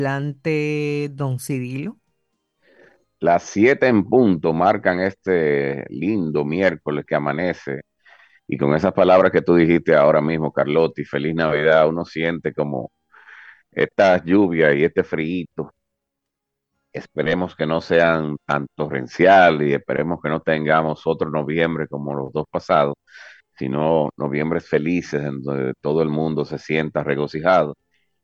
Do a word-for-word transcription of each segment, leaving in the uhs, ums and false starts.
Adelante, don Cirilo. Las siete en punto marcan este lindo miércoles que amanece y con esas palabras que tú dijiste ahora mismo, Carlotti, feliz Navidad, uno siente como esta lluvia y este frío, esperemos que no sean tan torrencial y esperemos que no tengamos otro noviembre como los dos pasados, sino noviembres felices en donde todo el mundo se sienta regocijado.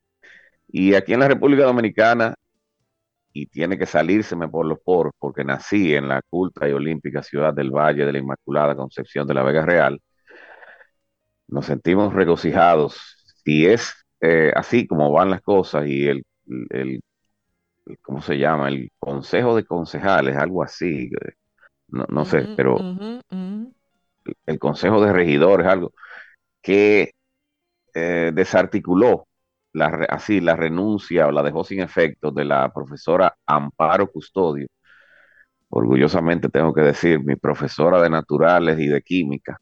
Y aquí en la República Dominicana, y tiene que salírseme por los poros porque nací en la culta y olímpica ciudad del Valle de la Inmaculada Concepción de la Vega Real, nos sentimos regocijados. Si es eh, así como van las cosas y el, el, el- ¿cómo se llama? El Consejo de Concejales, algo así, eh, no, no sé, Ujú, pero ujú, ujú. el Consejo de Regidores, algo que eh, desarticuló la, re- así la renuncia o la dejó sin efecto de la profesora Amparo Custodio. Orgullosamente tengo que decir, mi profesora de naturales y de química,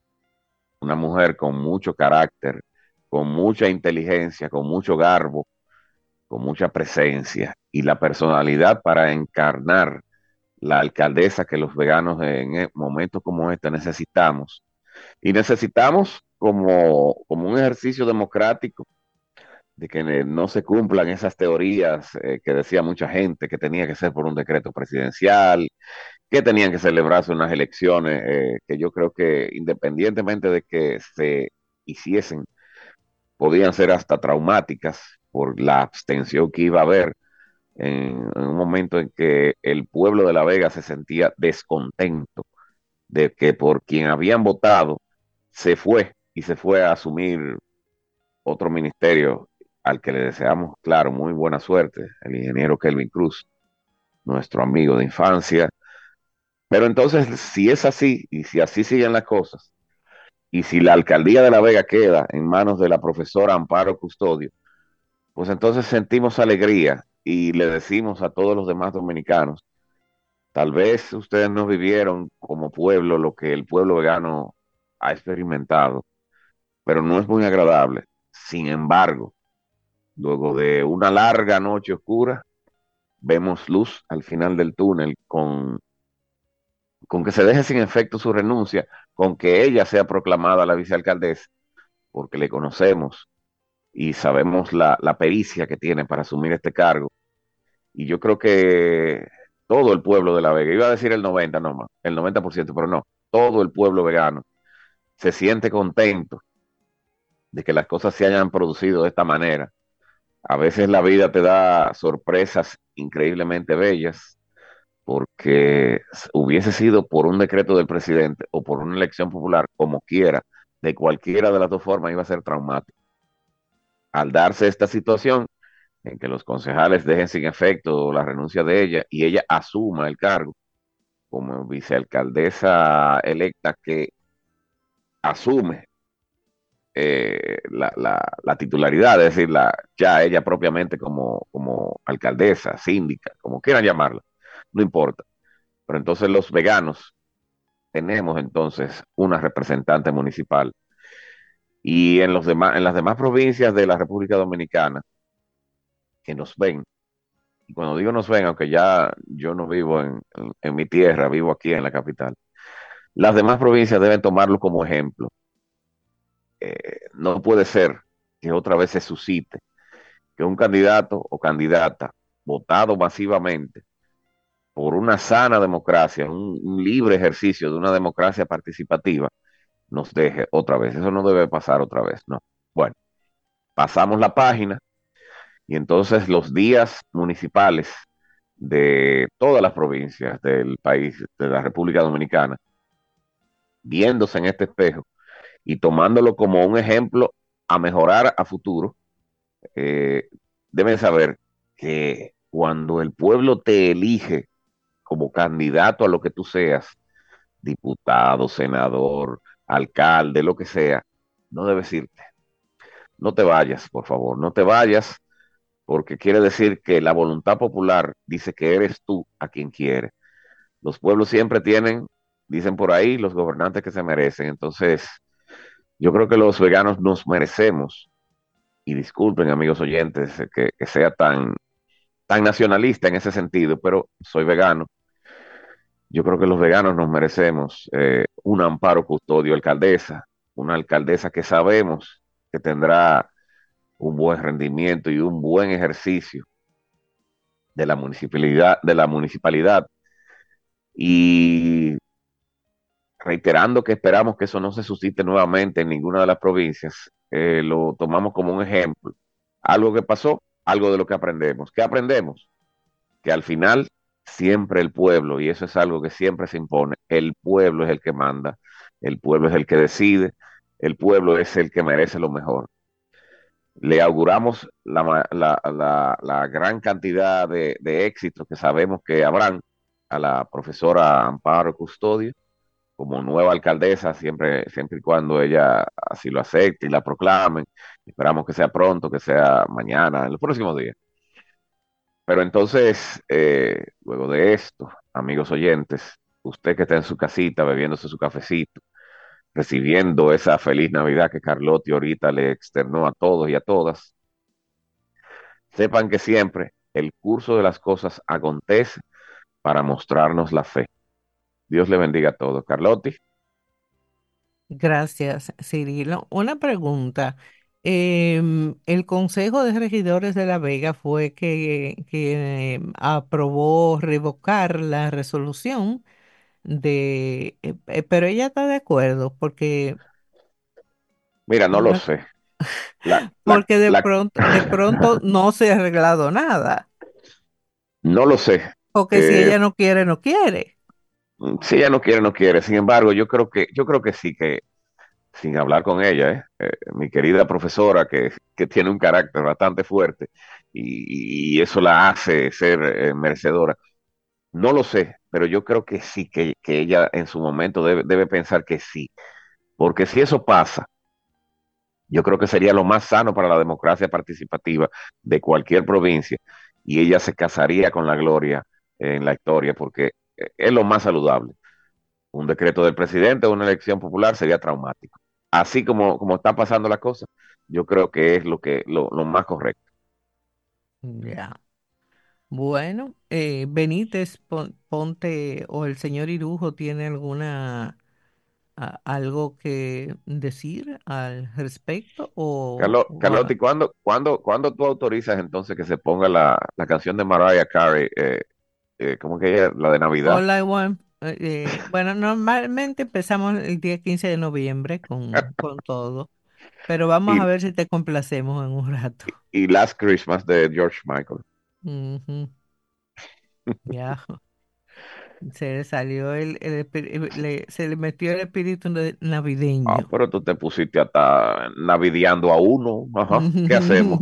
una mujer con mucho carácter, con mucha inteligencia, con mucho garbo, con mucha presencia y la personalidad para encarnar la alcaldesa que los veganos en e- momentos como este necesitamos. Y necesitamos como, como un ejercicio democrático de que no se cumplan esas teorías eh, que decía mucha gente que tenía que ser por un decreto presidencial, que tenían que celebrarse unas elecciones eh, que yo creo que independientemente de que se hiciesen, podían ser hasta traumáticas por la abstención que iba a haber en, en un momento en que el pueblo de La Vega se sentía descontento de que por quien habían votado se fue y se fue a asumir otro ministerio al que le deseamos, claro, muy buena suerte, el ingeniero Kelvin Cruz, nuestro amigo de infancia. Pero entonces, si es así y si así siguen las cosas, y si la alcaldía de La Vega queda en manos de la profesora Amparo Custodio, pues entonces sentimos alegría y le decimos a todos los demás dominicanos, tal vez ustedes no vivieron como pueblo lo que el pueblo vegano ha experimentado, pero no es muy agradable. Sin embargo, luego de una larga noche oscura, vemos luz al final del túnel con con que se deje sin efecto su renuncia, con que ella sea proclamada la vicealcaldesa, porque le conocemos y sabemos la, la pericia que tiene para asumir este cargo. Y yo creo que todo el pueblo de La Vega, iba a decir el noventa, no más, el noventa por ciento, pero no, todo el pueblo vegano se siente contento de que las cosas se hayan producido de esta manera. A veces la vida te da sorpresas increíblemente bellas, porque hubiese sido por un decreto del presidente o por una elección popular, como quiera, de cualquiera de las dos formas iba a ser traumático. Al darse esta situación en que los concejales dejen sin efecto la renuncia de ella y ella asuma el cargo como vicealcaldesa electa que asume eh, la, la, la, titularidad, es decir, la, ya ella propiamente como, como alcaldesa, síndica, como quieran llamarla, no importa. Pero entonces los veganos tenemos entonces una representante municipal y en, los demás, en las demás provincias de la República Dominicana que nos ven, y cuando digo nos ven, aunque ya yo no vivo en, en, en mi tierra, vivo aquí en la capital, las demás provincias deben tomarlo como ejemplo. Eh, no puede ser que otra vez se suscite que un candidato o candidata votado masivamente por una sana democracia, un, un libre ejercicio de una democracia participativa, nos deje otra vez. Eso no debe pasar otra vez, no. Bueno, pasamos la página y entonces los días municipales de todas las provincias del país, de la República Dominicana, viéndose en este espejo y tomándolo como un ejemplo a mejorar a futuro, eh, deben saber que cuando el pueblo te elige como candidato a lo que tú seas, diputado, senador, alcalde, lo que sea, no debes irte. No te vayas, por favor, no te vayas, porque quiere decir que la voluntad popular dice que eres tú a quien quiere. Los pueblos siempre tienen, dicen por ahí, los gobernantes que se merecen. Entonces, yo creo que los veganos nos merecemos y disculpen amigos oyentes eh, que, que sea tan, tan nacionalista en ese sentido, pero soy vegano. Yo creo que los veganos nos merecemos eh, un Amparo Custodio alcaldesa, una alcaldesa que sabemos que tendrá un buen rendimiento y un buen ejercicio de la municipalidad, de la municipalidad y reiterando que esperamos que eso no se suscite nuevamente en ninguna de las provincias, eh, lo tomamos como un ejemplo. Algo que pasó, algo de lo que aprendemos. ¿Qué aprendemos? Que al final siempre el pueblo, y eso es algo que siempre se impone, el pueblo es el que manda, el pueblo es el que decide, el pueblo es el que merece lo mejor. Le auguramos la, la, la, la gran cantidad de, de éxitos que sabemos que habrán a la profesora Amparo Custodio como nueva alcaldesa, siempre, siempre y cuando ella así lo acepte y la proclamen. Esperamos que sea pronto, que sea mañana, en los próximos días. Pero entonces, eh, luego de esto, amigos oyentes, usted que está en su casita bebiéndose su cafecito, recibiendo esa feliz Navidad que Carlotti ahorita le externó a todos y a todas, sepan que siempre el curso de las cosas acontece para mostrarnos la fe. Dios le bendiga a todos. Carlotti. Gracias, Cirilo. Una pregunta. Em, el Consejo de Regidores de La Vega fue que, que em, aprobó revocar la resolución de, eh, eh, pero ella está de acuerdo porque, Mira, no lo una- sé. La, la, porque de la, pronto, de pronto no se ha arreglado nada. no lo sé. Porque si Eh, ella no quiere, no quiere. si ella no quiere, no quiere. Sin embargo, yo creo que, yo creo que sí, que sin hablar con ella, ¿eh? Eh, mi querida profesora que, que tiene un carácter bastante fuerte y, y eso la hace ser eh, merecedora. No lo sé, pero yo creo que sí, que, que ella en su momento debe, debe pensar que sí, porque si eso pasa, yo creo que sería lo más sano para la democracia participativa de cualquier provincia y ella se casaría con la gloria en la historia, porque eh, es lo más saludable. Un decreto del presidente o una elección popular sería traumático. Así como, como está pasando la cosa, yo creo que es lo que lo, lo más correcto. Ya. Bueno, eh, Benítez, pon- ponte, o el señor Irujo tiene alguna, a- algo que decir al respecto, o, Carlos, o Carlotti, a- ¿cuándo, cuándo, cuándo tú autorizas entonces que se ponga la, la canción de Mariah Carey, eh, eh, ¿cómo que ella? La de Navidad? All I Want. Eh, eh, bueno, normalmente empezamos el día quince de noviembre con, con todo, pero vamos a Y, ver si te complacemos en un rato. y Last Christmas de George Michael. Ujú. Ya, se le salió el, el espí- eh, le- se le metió el espíritu de- Ah, navideño. pero tú te pusiste hasta navideando a uno. Ajá, ¿qué hacemos?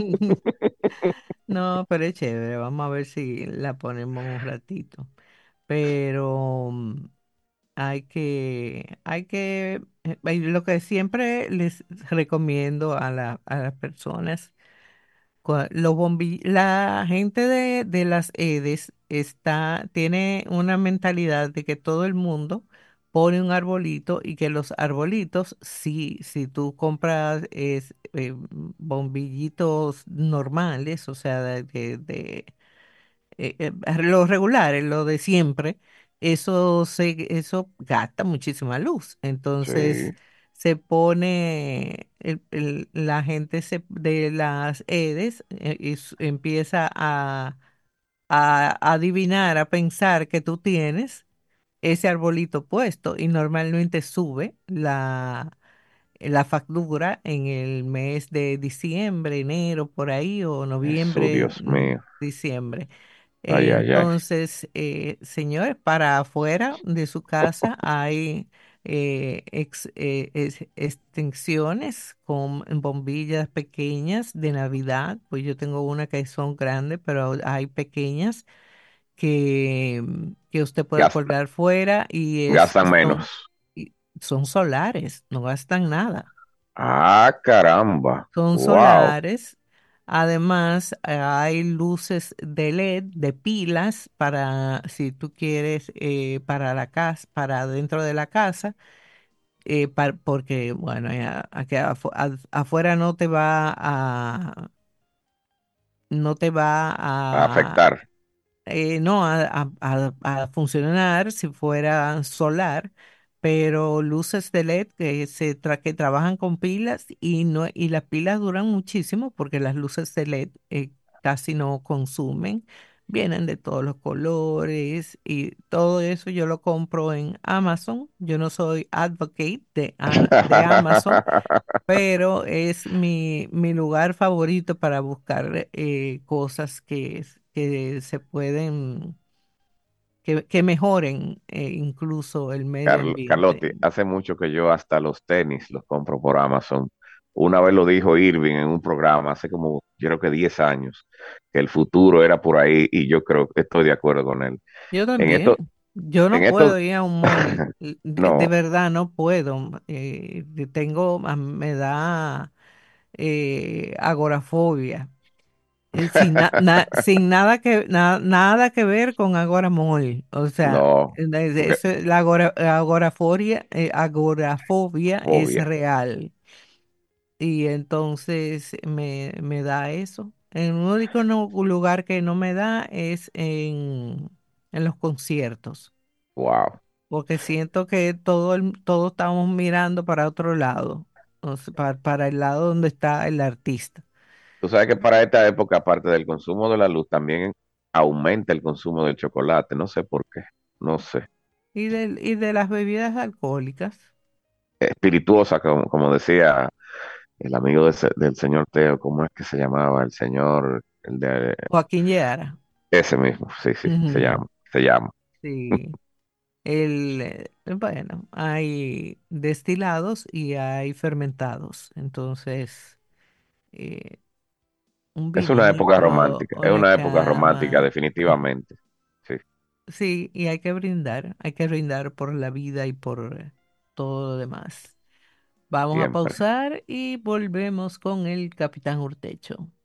No, pero es chévere. Vamos a ver si la ponemos un ratito. Pero mm, hay que, hay que, eh, y lo que siempre les recomiendo a la- a las personas, cua- los bombi- la gente de, de las EDES está, tiene una mentalidad de que todo el mundo pone un arbolito y que los arbolitos, si, si tú compras es, eh, bombillitos normales, o sea, de, de- de, eh, eh, los regulares, lo de siempre, eso, se, eso gasta muchísima luz. Entonces Sí, se pone, el- el- la gente se- de las EDES eh, y s- empieza a, a adivinar, a pensar que tú tienes ese arbolito puesto y normalmente sube la, la factura en el mes de diciembre, enero, por ahí, o Jesús, noviembre, Dios mm, mío. diciembre. Ay, ay, ay. Entonces, eh, señores, para afuera de su casa hay eh, ex- eh, es- extensiones con bombillas pequeñas de Navidad. Pues yo tengo una que son grandes, pero hay pequeñas que, mm, que usted puede Gasta, colgar fuera y es, gastan son, menos. y son solares, no gastan nada. Ah, caramba. Son Wow. solares. Además, eh, hay luces de L E D, de pilas, para si tú quieres, eh, para la casa, para dentro de la casa. eh, par- porque, bueno, ya- aquí afu- a- afuera no te va a, no te va a a, afectar. eh, no, a, a- a- a funcionar si fuera solar, pero luces de L E D que, se tra- que trabajan con pilas y, no, y las pilas duran muchísimo porque las luces de L E D eh, casi no consumen, vienen de todos los colores y todo eso yo lo compro en Amazon. Yo no soy advocate de, Ana- de Amazon, pero es mi, mi lugar favorito para buscar eh, cosas que, es- que se pueden, que, que mejoren eh, incluso el medio Carl- ambiente. Carlotti, hace mucho que yo hasta los tenis los compro por Amazon. Una vez lo dijo Irving en un programa, hace como, yo creo que diez años, que el futuro era por ahí y yo creo que estoy de acuerdo con él. Yo En también, esto, yo en no esto, puedo ir a un mall, de, de no, verdad no puedo. Eh, tengo, ah, me da eh, agorafobia. eh, Sin, na- na- sin nada que, na- nada que ver con Agora Mall. O sea, no, eh, de- porque eso- la agora, agorafobia, eh, agorafobia es obvia. real. Y entonces me, me da eso. El único no- lugar que no me da es en, en los conciertos, Wow. porque siento que todo el- todos estamos mirando para otro lado, o sea, para, para el lado donde está el artista. Tú sabes que para esta época, aparte del consumo de la luz, también aumenta el consumo del chocolate. No sé por qué, no sé. Y de, y de las bebidas alcohólicas. Espirituosa, como, como decía el amigo de ese- del señor Teo, ¿cómo es que se llamaba? El señor, el de Joaquín Lleara. ese mismo, sí, sí, se Ujú, llama, se llama. sí. El, eh, bueno, hay destilados y hay fermentados. Entonces, eh, un Es una época vinito, romántica, es una una época romántica, cama. definitivamente. Sí, Sí, y hay que brindar, hay que brindar por la vida y por eh, todo lo demás. Vamos a siempre. pausar y volvemos con el Capitán Urtecho.